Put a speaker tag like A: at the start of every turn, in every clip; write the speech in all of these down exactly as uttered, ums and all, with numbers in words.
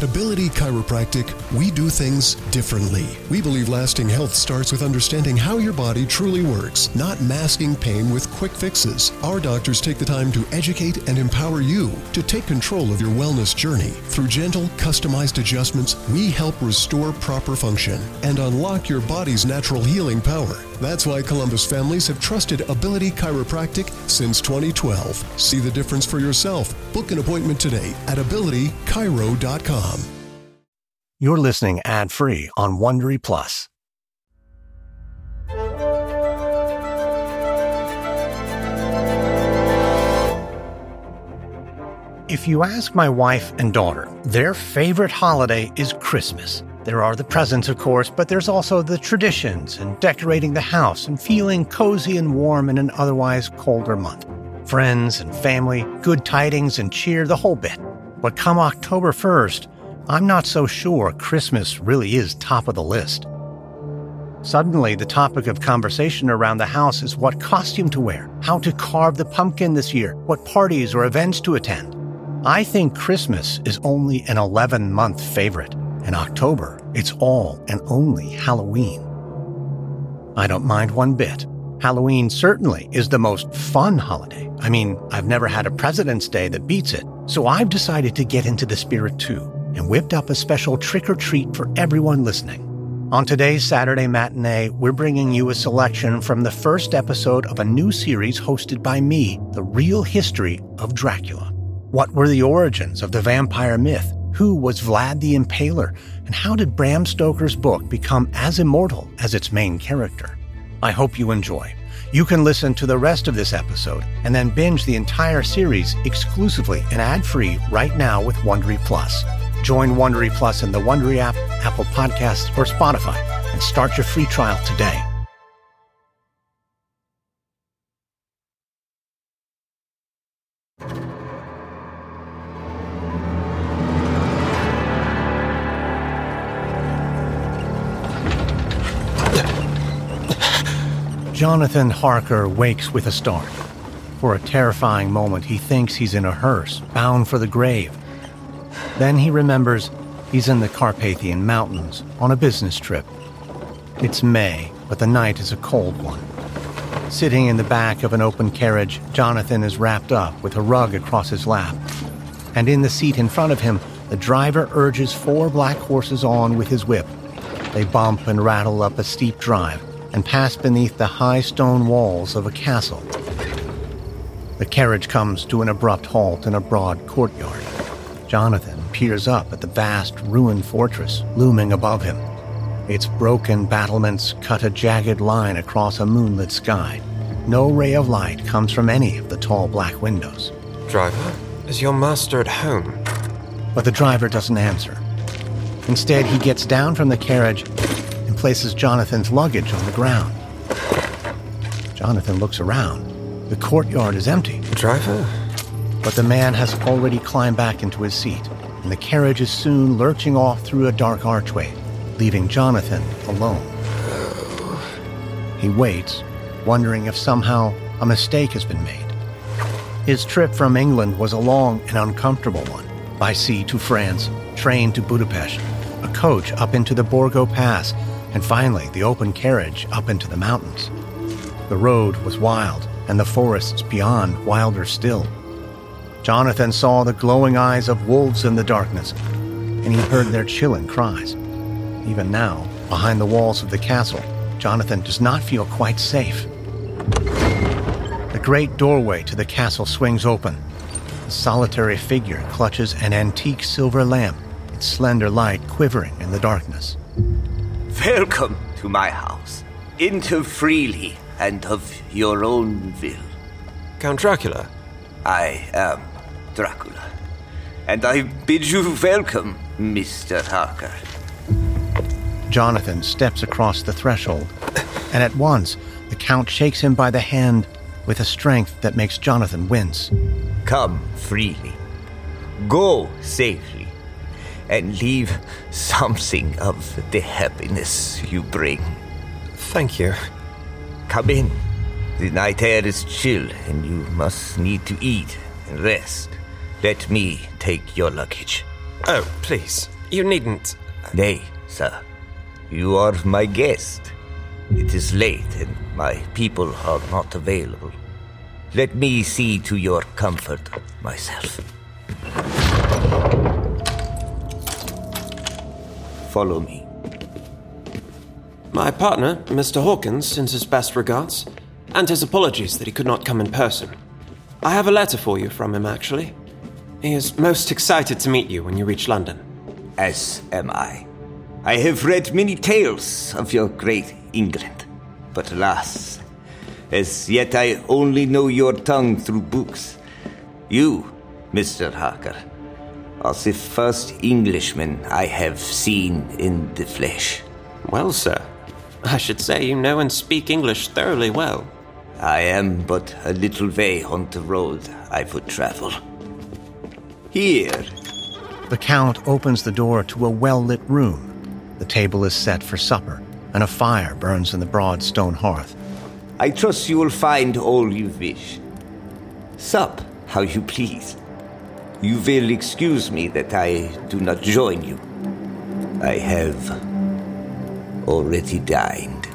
A: At Ability Chiropractic, we do things differently. We believe lasting health starts with understanding how your body truly works, not masking pain with quick fixes. Our doctors take the time to educate and empower you to take control of your wellness journey. Through gentle, customized adjustments, we help restore proper function and unlock your body's natural healing power. That's why Columbus families have trusted Ability Chiropractic since twenty twelve. See the difference for yourself. Book an appointment today at ability chiro dot com.
B: You're listening ad-free on Wondery Plus. If you ask my wife and daughter, their favorite holiday is Christmas. There are the presents, of course, but there's also the traditions and decorating the house and feeling cozy and warm in an otherwise colder month. Friends and family, good tidings and cheer, the whole bit. But come October first, I'm not so sure Christmas really is top of the list. Suddenly, the topic of conversation around the house is what costume to wear, how to carve the pumpkin this year, what parties or events to attend. I think Christmas is only an eleven-month favorite. In October, it's all and only Halloween. I don't mind one bit. Halloween certainly is the most fun holiday. I mean, I've never had a President's Day that beats it, so I've decided to get into the spirit too, and whipped up a special trick-or-treat for everyone listening. On today's Saturday Matinee, we're bringing you a selection from the first episode of a new series hosted by me, The Real History of Dracula. What were the origins of the vampire myth? Who was Vlad the Impaler? And how did Bram Stoker's book become as immortal as its main character? I hope you enjoy. You can listen to the rest of this episode and then binge the entire series exclusively and ad-free right now with Wondery Plus. Join Wondery Plus in the Wondery app, Apple Podcasts, or Spotify and start your free trial today. Jonathan Harker wakes with a start. For a terrifying moment, he thinks he's in a hearse, bound for the grave. Then he remembers he's in the Carpathian Mountains on a business trip. It's May, but the night is a cold one. Sitting in the back of an open carriage, Jonathan is wrapped up with a rug across his lap. And in the seat in front of him, the driver urges four black horses on with his whip. They bump and rattle up a steep drive and pass beneath the high stone walls of a castle. The carriage comes to an abrupt halt in a broad courtyard. Jonathan peers up at the vast ruined fortress looming above him. Its broken battlements cut a jagged line across a moonlit sky. No ray of light comes from any of the tall black windows.
C: Driver, is your master at home?
B: But the driver doesn't answer. Instead, he gets down from the carriage and places Jonathan's luggage on the ground. Jonathan looks around. The courtyard is empty.
C: Driver?
B: But the man has already climbed back into his seat, and the carriage is soon lurching off through a dark archway, leaving Jonathan alone. He waits, wondering if somehow a mistake has been made. His trip from England was a long and uncomfortable one. By sea to France, train to Budapest, a coach up into the Borgo Pass, and finally the open carriage up into the mountains. The road was wild, and the forests beyond wilder still. Jonathan saw the glowing eyes of wolves in the darkness, and he heard their chilling cries. Even now, behind the walls of the castle, Jonathan does not feel quite safe. The great doorway to the castle swings open. A solitary figure clutches an antique silver lamp, its slender light quivering in the darkness.
D: Welcome to my house. Enter freely and of your own will.
C: Count Dracula?
D: I am Dracula, and I bid you welcome, Mister Harker.
B: Jonathan steps across the threshold, and at once the Count shakes him by the hand with a strength that makes Jonathan wince.
D: Come freely, go safely, and leave something of the happiness you bring.
C: Thank you.
D: Come in. The night air is chill, and you must need to eat and rest. Let me take your luggage.
C: Oh, please. You needn't.
D: Nay, sir. You are my guest. It is late and my people are not available. Let me see to your comfort myself. Follow me.
C: My partner, Mister Hawkins, sends his best regards, and his apologies that he could not come in person. I have a letter for you from him, actually. He is most excited to meet you when you reach London.
D: As am I. I have read many tales of your great England, but alas, as yet I only know your tongue through books. You, Mister Harker, are the first Englishman I have seen in the flesh.
C: Well, sir, I should say you know and speak English thoroughly well.
D: I am but a little way on the road I would travel. Here.
B: The Count opens the door to a well-lit room. The table is set for supper, and a fire burns in the broad stone hearth.
D: I trust you will find all you wish. Sup how you please. You will excuse me that I do not join you. I have already dined.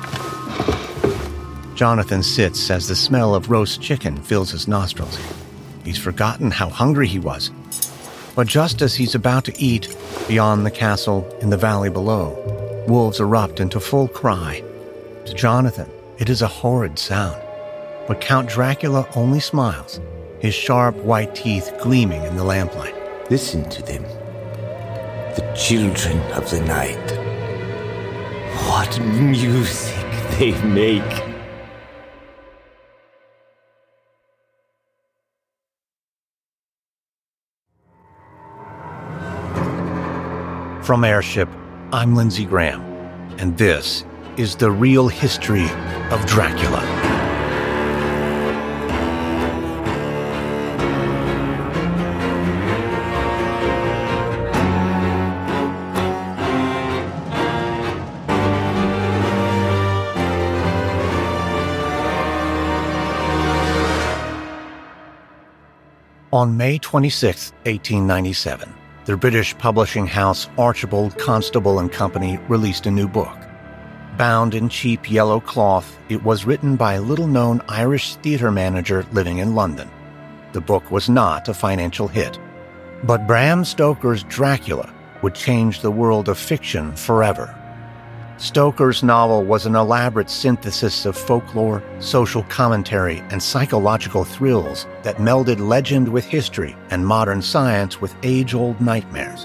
B: Jonathan sits as the smell of roast chicken fills his nostrils. He's forgotten how hungry he was. But just as he's about to eat, beyond the castle, in the valley below, wolves erupt into full cry. To Jonathan, it is a horrid sound. But Count Dracula only smiles, his sharp white teeth gleaming in the lamplight.
D: Listen to them. The children of the night. What music they make.
B: From Airship, I'm Lindsey Graham, and this is the real history of Dracula. On May twenty-sixth, eighteen ninety-seven, the British publishing house Archibald Constable and Company released a new book. Bound in cheap yellow cloth, it was written by a little-known Irish theater manager living in London. The book was not a financial hit. But Bram Stoker's Dracula would change the world of fiction forever. Stoker's novel was an elaborate synthesis of folklore, social commentary, and psychological thrills that melded legend with history and modern science with age-old nightmares.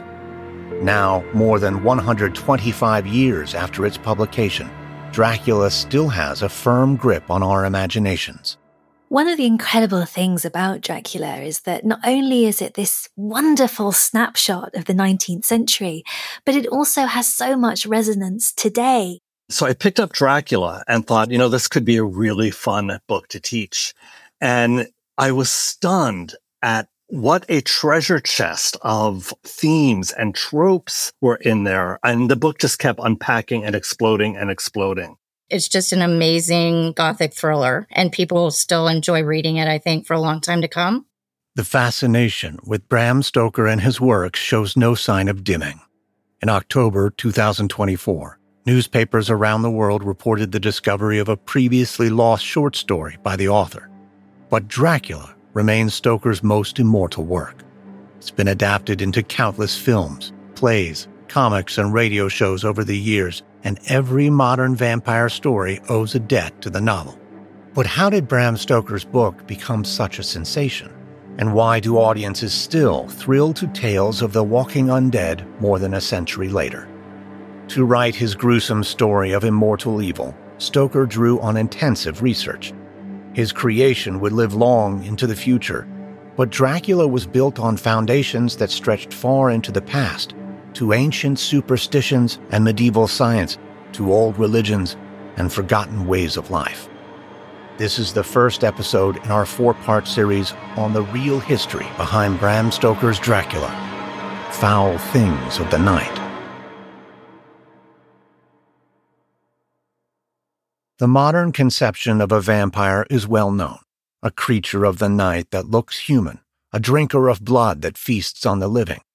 B: Now, more than one hundred twenty-five years after its publication, Dracula still has a firm grip on our imaginations.
E: One of the incredible things about Dracula is that not only is it this wonderful snapshot of the nineteenth century, but it also has so much resonance today.
F: So I picked up Dracula and thought, you know, this could be a really fun book to teach. And I was stunned at what a treasure chest of themes and tropes were in there. And the book just kept unpacking and exploding and exploding.
G: It's just an amazing Gothic thriller, and people will still enjoy reading it, I think, for a long time to come.
B: The fascination with Bram Stoker and his works shows no sign of dimming. In October two thousand twenty-four, newspapers around the world reported the discovery of a previously lost short story by the author. But Dracula remains Stoker's most immortal work. It's been adapted into countless films, plays, comics, and radio shows over the years, and every modern vampire story owes a debt to the novel. But how did Bram Stoker's book become such a sensation? And why do audiences still thrill to tales of the walking undead more than a century later? To write his gruesome story of immortal evil, Stoker drew on intensive research. His creation would live long into the future, but Dracula was built on foundations that stretched far into the past, to ancient superstitions and medieval science, to old religions and forgotten ways of life. This is the first episode in our four-part series on the real history behind Bram Stoker's Dracula, Foul Things of the Night. The modern conception of a vampire is well known, a creature of the night that looks human, a drinker of blood that feasts on the living.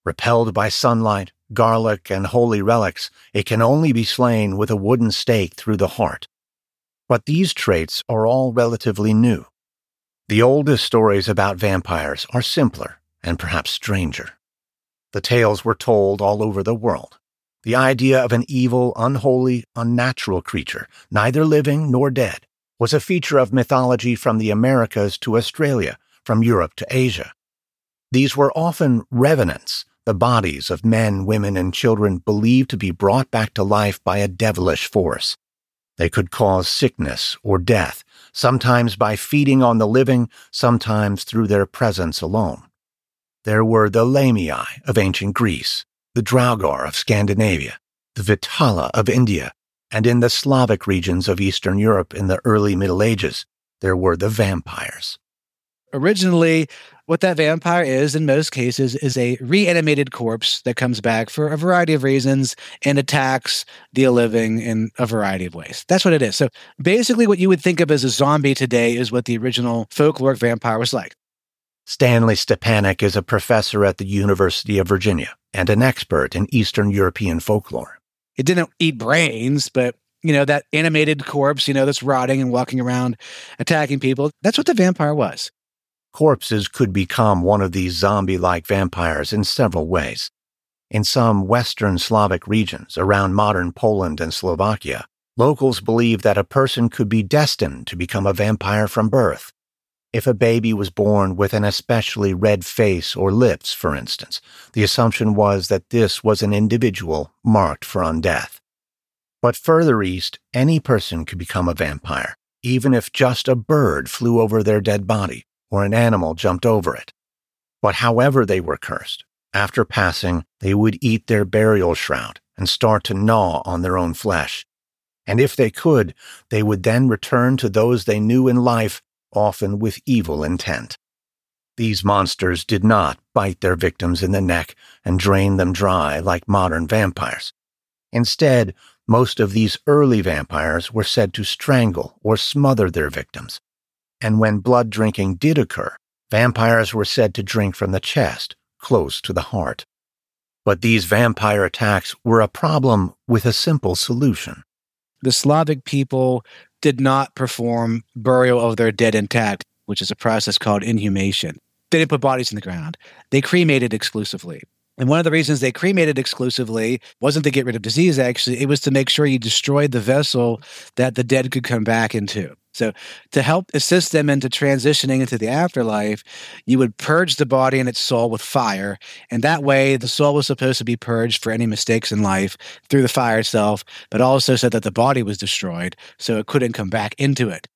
B: Repelled by sunlight, garlic, and holy relics, it can only be slain with a wooden stake through the heart. But these traits are all relatively new. The oldest stories about vampires are simpler and perhaps stranger. The tales were told all over the world. The idea of an evil, unholy, unnatural creature, neither living nor dead, was a feature of mythology from the Americas to Australia, from Europe to Asia. These were often revenants, the bodies of men, women, and children believed to be brought back to life by a devilish force. They could cause sickness or death, sometimes by feeding on the living, sometimes through their presence alone. There were the Lamii of ancient Greece, the Draugr of Scandinavia, the Vitala of India, and in the Slavic regions of Eastern Europe in the early Middle Ages, there were the vampires.
H: Originally, what that vampire is, in most cases, is a reanimated corpse that comes back for a variety of reasons and attacks the living in a variety of ways. That's what it is. So basically what you would think of as a zombie today is what the original folkloric vampire was like.
B: Stanley Stepanek is a professor at the University of Virginia and an expert in Eastern European folklore.
H: It didn't eat brains, but, you know, that animated corpse, you know, that's rotting and walking around attacking people, that's what the vampire was.
B: Corpses could become one of these zombie-like vampires in several ways. In some Western Slavic regions around modern Poland and Slovakia, locals believed that a person could be destined to become a vampire from birth. If a baby was born with an especially red face or lips, for instance, the assumption was that this was an individual marked for undeath. But further east, any person could become a vampire, even if just a bird flew over their dead body or an animal jumped over it. But however they were cursed, after passing, they would eat their burial shroud and start to gnaw on their own flesh. And if they could, they would then return to those they knew in life, often with evil intent. These monsters did not bite their victims in the neck and drain them dry like modern vampires. Instead, most of these early vampires were said to strangle or smother their victims. And when blood drinking did occur, vampires were said to drink from the chest, close to the heart. But these vampire attacks were a problem with a simple solution.
H: The Slavic people did not perform burial of their dead intact, which is a process called inhumation. They didn't put bodies in the ground. They cremated exclusively. And one of the reasons they cremated exclusively wasn't to get rid of disease, actually. It was to make sure you destroyed the vessel that the dead could come back into. So to help assist them into transitioning into the afterlife, you would purge the body and its soul with fire. And that way, the soul was supposed to be purged for any mistakes in life through the fire itself, but also so that the body was destroyed so it couldn't come back into it.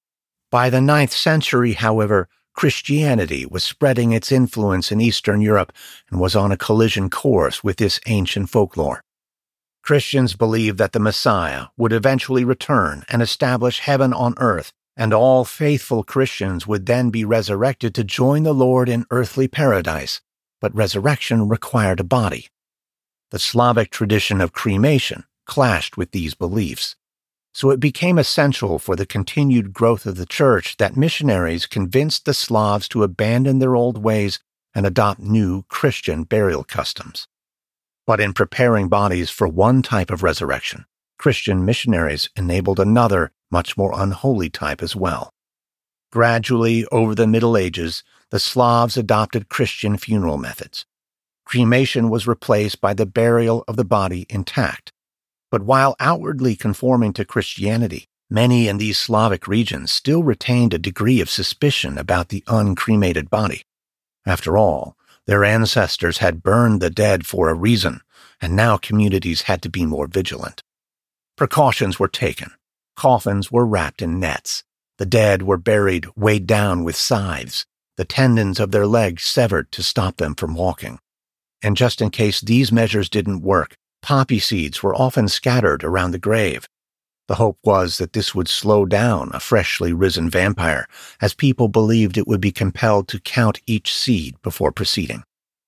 B: By the ninth century, however, Christianity was spreading its influence in Eastern Europe and was on a collision course with this ancient folklore. Christians believed that the Messiah would eventually return and establish heaven on earth, and all faithful Christians would then be resurrected to join the Lord in earthly paradise, but resurrection required a body. The Slavic tradition of cremation clashed with these beliefs, so it became essential for the continued growth of the Church that missionaries convinced the Slavs to abandon their old ways and adopt new Christian burial customs. But in preparing bodies for one type of resurrection, Christian missionaries enabled another, much more unholy type as well. Gradually, over the Middle Ages, the Slavs adopted Christian funeral methods. Cremation was replaced by the burial of the body intact. But while outwardly conforming to Christianity, many in these Slavic regions still retained a degree of suspicion about the uncremated body. After all, their ancestors had burned the dead for a reason, and now communities had to be more vigilant. Precautions were taken. Coffins were wrapped in nets. The dead were buried weighed down with scythes, the tendons of their legs severed to stop them from walking. And just in case these measures didn't work, poppy seeds were often scattered around the grave. The hope was that this would slow down a freshly risen vampire, as people believed it would be compelled to count each seed before proceeding.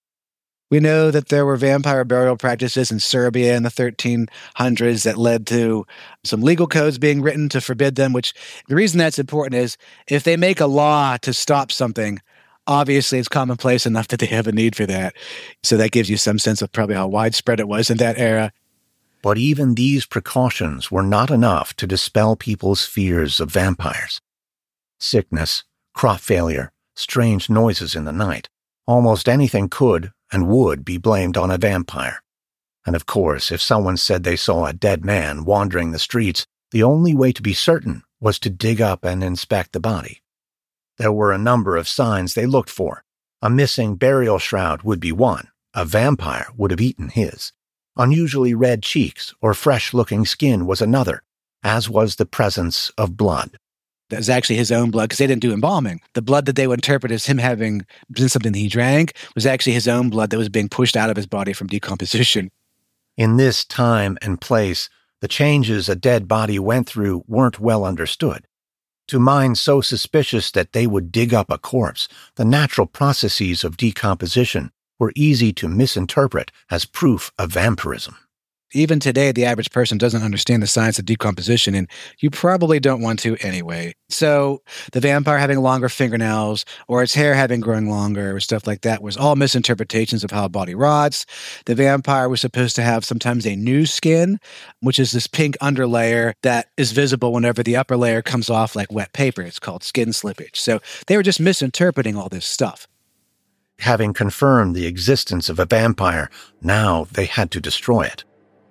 H: We know that there were vampire burial practices in Serbia in the thirteen hundreds that led to some legal codes being written to forbid them, which the reason that's important is if they make a law to stop something, Obviously, it's commonplace enough that they have a need for that. So that gives you some sense of probably how widespread it was in that era.
B: But even these precautions were not enough to dispel people's fears of vampires. Sickness, crop failure, strange noises in the night, almost anything could and would be blamed on a vampire. And of course, if someone said they saw a dead man wandering the streets, the only way to be certain was to dig up and inspect the body. There were a number of signs they looked for. A missing burial shroud would be one. A vampire would have eaten his. Unusually red cheeks or fresh-looking skin was another, as was the presence of blood.
H: That was actually his own blood, because they didn't do embalming. The blood that they would interpret as him having been something that he drank was actually his own blood that was being pushed out of his body from decomposition.
B: In this time and place, the changes a dead body went through weren't well understood. To minds so suspicious that they would dig up a corpse, the natural processes of decomposition were easy to misinterpret as proof of vampirism.
H: Even today, the average person doesn't understand the science of decomposition, and you probably don't want to anyway. So the vampire having longer fingernails, or its hair having grown longer, or stuff like that, was all misinterpretations of how a body rots. The vampire was supposed to have sometimes a new skin, which is this pink underlayer that is visible whenever the upper layer comes off like wet paper. It's called skin slippage. So they were just misinterpreting all this stuff.
B: Having confirmed the existence of a vampire, now they had to destroy it.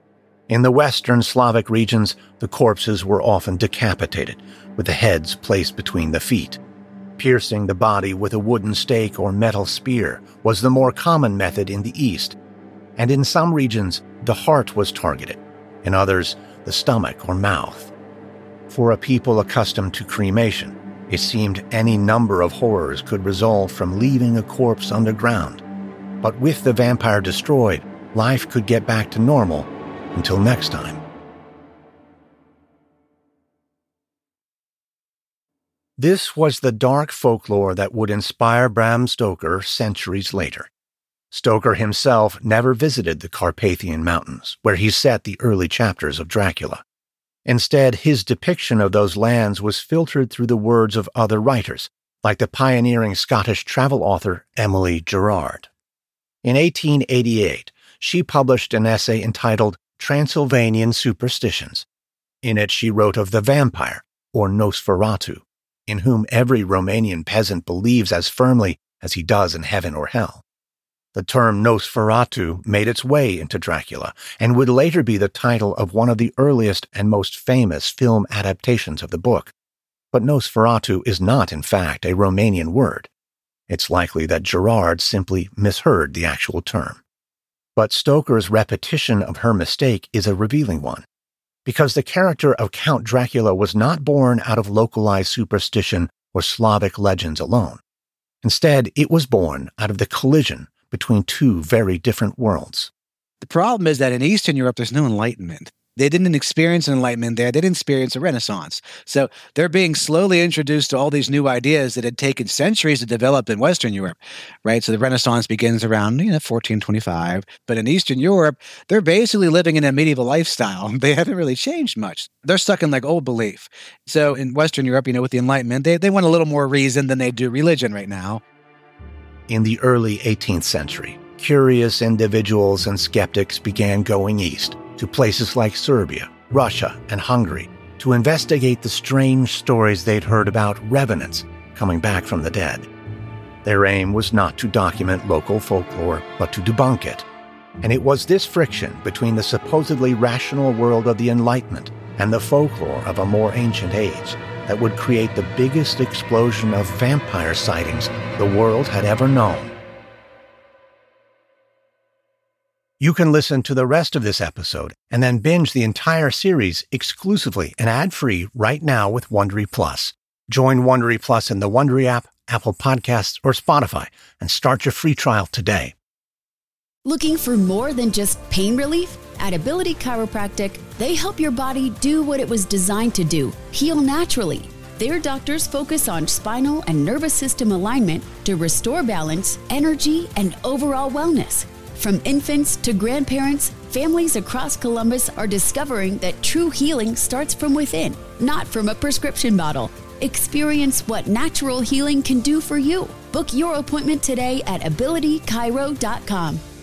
B: In the Western Slavic regions, the corpses were often decapitated, with the heads placed between the feet. Piercing the body with a wooden stake or metal spear was the more common method in the East, and in some regions, the heart was targeted, in others, the stomach or mouth. For a people accustomed to cremation, it seemed any number of horrors could result from leaving a corpse underground. But with the vampire destroyed, life could get back to normal. Until next time. This was the dark folklore that would inspire Bram Stoker centuries later. Stoker himself never visited the Carpathian Mountains, where he set the early chapters of Dracula. Instead, his depiction of those lands was filtered through the words of other writers, like the pioneering Scottish travel author Emily Gerard. In eighteen eighty-eight, she published an essay entitled Transylvanian Superstitions. In it she wrote of the vampire, or Nosferatu, in whom every Romanian peasant believes as firmly as he does in heaven or hell. The term Nosferatu made its way into Dracula, and would later be the title of one of the earliest and most famous film adaptations of the book. But Nosferatu is not, in fact, a Romanian word. It's likely that Gerard simply misheard the actual term. But Stoker's repetition of her mistake is a revealing one, because the character of Count Dracula was not born out of localized superstition or Slavic legends alone. Instead, it was born out of the collision between two very different worlds.
H: The problem is that in Eastern Europe, there's no Enlightenment. They didn't experience Enlightenment there. They didn't experience a Renaissance. So they're being slowly introduced to all these new ideas that had taken centuries to develop in Western Europe, right? So the Renaissance begins around, you know, fourteen twenty-five. But in Eastern Europe, they're basically living in a medieval lifestyle. They haven't really changed much. They're stuck in like old belief. So in Western Europe, you know, with the Enlightenment, they, they want a little more reason than they do religion right now.
B: In the early eighteenth century, curious individuals and skeptics began going east to places like Serbia, Russia, and Hungary to investigate the strange stories they'd heard about revenants coming back from the dead. Their aim was not to document local folklore, but to debunk it. And it was this friction between the supposedly rational world of the Enlightenment and the folklore of a more ancient age that would create the biggest explosion of vampire sightings the world had ever known. You can listen to the rest of this episode and then binge the entire series exclusively and ad-free right now with Wondery Plus. Join Wondery Plus in the Wondery app, Apple Podcasts, or Spotify, and start your free trial today.
I: Looking for more than just pain relief? At Ability Chiropractic, they help your body do what it was designed to do, heal naturally. Their doctors focus on spinal and nervous system alignment to restore balance, energy, and overall wellness. From infants to grandparents, families across Columbus are discovering that true healing starts from within, not from a prescription bottle. Experience what natural healing can do for you. Book your appointment today at ability chiro dot com.